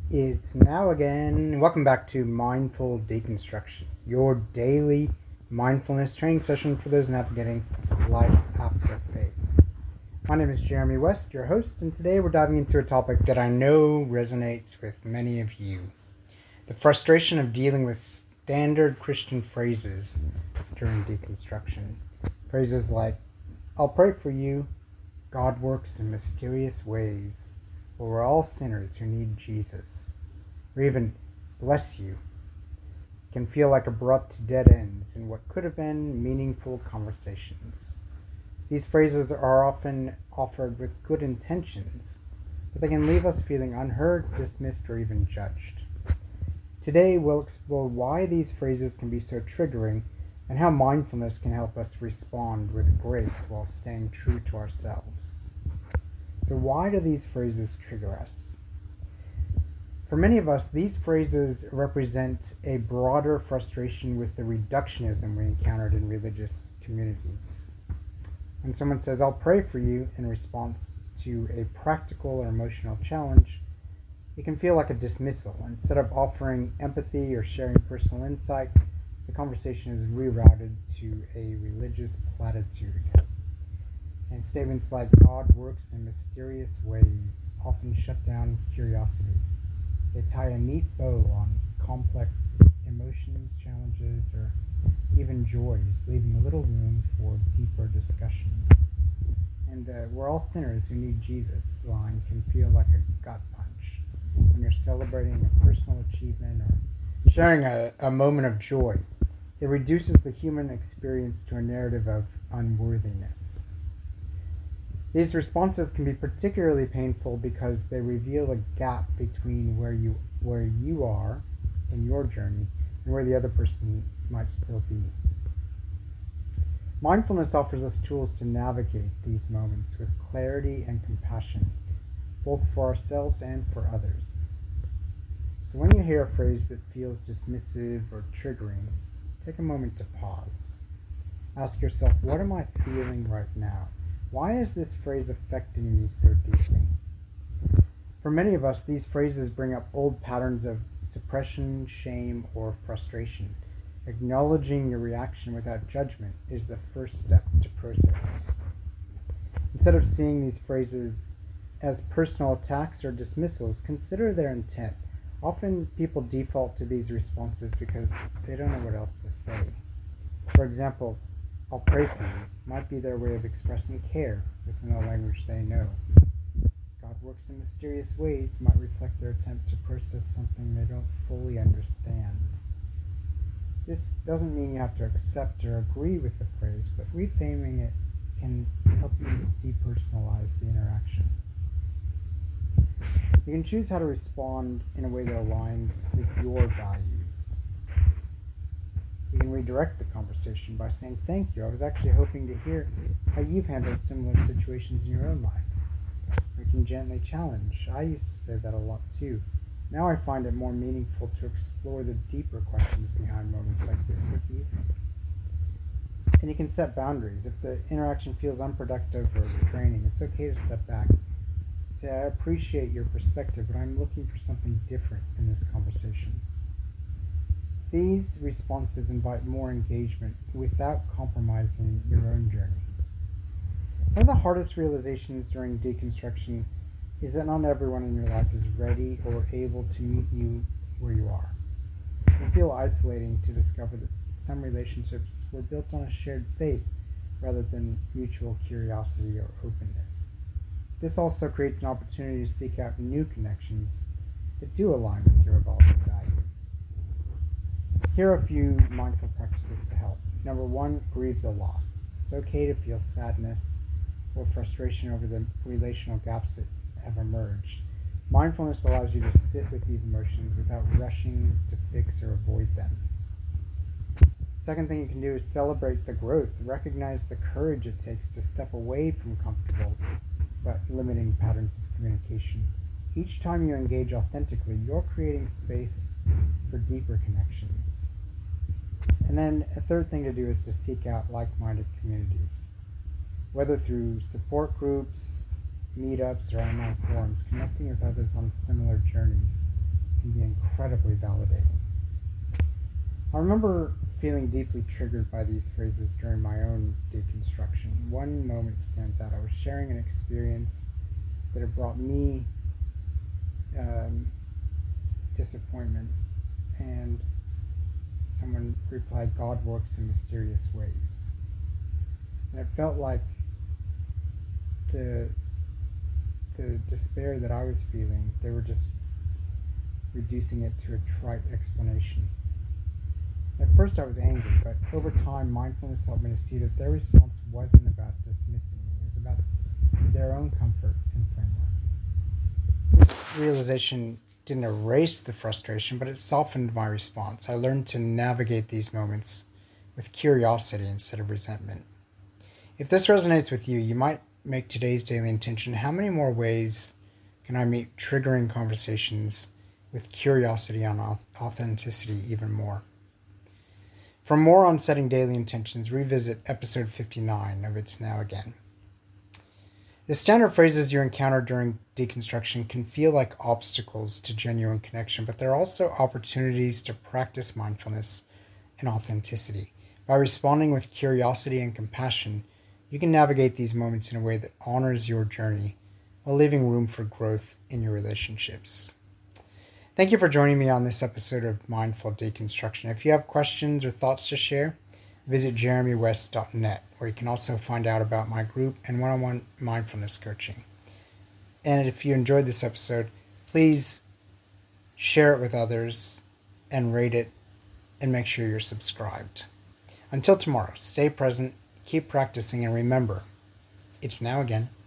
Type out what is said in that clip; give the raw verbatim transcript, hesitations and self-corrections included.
It's now again. Welcome back to Mindful Deconstruction, your daily mindfulness training session for those navigating life after faith. My name is Jeremy West, your host, and today we're diving into a topic that I know resonates with many of you: the frustration of dealing with standard Christian phrases during deconstruction. Phrases like, "I'll pray for you," "God works in mysterious ways," or "we're all sinners who need Jesus," or even "bless you," can feel like abrupt dead ends in what could have been meaningful conversations. These phrases are often offered with good intentions, but they can leave us feeling unheard, dismissed, or even judged. Today we'll explore why these phrases can be so triggering and how mindfulness can help us respond with grace while staying true to ourselves. So why do these phrases trigger us? For many of us, these phrases represent a broader frustration with the reductionism we encountered in religious communities. When someone says, "I'll pray for you," in response to a practical or emotional challenge, it can feel like a dismissal. Instead of offering empathy or sharing personal insight, the conversation is rerouted to a religious platitude. And statements like "God works in mysterious ways" often shut down curiosity. They tie a neat bow on complex emotions, challenges, or even joys, leaving little room for deeper discussion. And uh, "we're all sinners who need Jesus" line can feel like a gut punch when you're celebrating a personal achievement or sharing a, a moment of joy. It reduces the human experience to a narrative of unworthiness. These responses can be particularly painful because they reveal a gap between where you where you are in your journey and where the other person might still be. Mindfulness offers us tools to navigate these moments with clarity and compassion, both for ourselves and for others. So when you hear a phrase that feels dismissive or triggering, take a moment to pause. Ask yourself, what am I feeling right now? Why is this phrase affecting me so deeply? For many of us, these phrases bring up old patterns of suppression, shame, or frustration. Acknowledging your reaction without judgment is the first step to processing. Instead of seeing these phrases as personal attacks or dismissals, consider their intent. Often people default to these responses because they don't know what else to say. For example, "I'll pray for you" might be their way of expressing care within a language they know. "God works in mysterious ways" might reflect their attempt to process something they don't fully understand. This doesn't mean you have to accept or agree with the phrase, but reframing it can help you depersonalize the interaction. You can choose how to respond in a way that aligns with your values. You can redirect the conversation by saying, "Thank you, I was actually hoping to hear how you've handled similar situations in your own life." You can gently challenge. "I used to say that a lot too. Now I find it more meaningful to explore the deeper questions behind moments like this with you." And you can set boundaries. If the interaction feels unproductive or draining, it's okay to step back. Say, "I appreciate your perspective, but I'm looking for something different in this conversation." These responses invite more engagement without compromising your own journey. One of the hardest realizations during deconstruction is that not everyone in your life is ready or able to meet you where you are. It can feel isolating to discover that some relationships were built on a shared faith rather than mutual curiosity or openness. This also creates an opportunity to seek out new connections that do align with your evolving values. Here are a few mindful practices to help. Number one, grieve the loss. It's okay to feel sadness or frustration over the relational gaps that have emerged. Mindfulness allows you to sit with these emotions without rushing to fix or avoid them. Second thing you can do is celebrate the growth. Recognize the courage it takes to step away from comfortable but limiting patterns of communication. Each time you engage authentically, you're creating space for deeper connections. And then a third thing to do is to seek out like-minded communities. Whether through support groups, meetups, or online forums, connecting with others on similar journeys can be incredibly validating. I remember feeling deeply triggered by these phrases during my own deconstruction. One moment stands out. I was sharing an experience that had brought me um, disappointment, and someone replied, "God works in mysterious ways." And it felt like the the despair that I was feeling, they were just reducing it to a trite explanation. At first I was angry, but over time mindfulness helped me to see that their response wasn't about dismissing me. It was about their own comfort and framework. This realization didn't erase the frustration, but it softened my response. I learned to navigate these moments with curiosity instead of resentment. If this resonates with you, you might make today's daily intention: how many more ways can I meet triggering conversations with curiosity and authenticity even more? For more on setting daily intentions, revisit episode fifty-nine of It's Now Again. The standard phrases you encounter during deconstruction can feel like obstacles to genuine connection, but they're also opportunities to practice mindfulness and authenticity. By responding with curiosity and compassion, you can navigate these moments in a way that honors your journey while leaving room for growth in your relationships. Thank you for joining me on this episode of Mindful Deconstruction. If you have questions or thoughts to share, visit jeremy west dot net, where you can also find out about my group and one-on-one mindfulness coaching. And if you enjoyed this episode, please share it with others and rate it, and make sure you're subscribed. Until tomorrow, stay present, keep practicing, and remember, it's now again.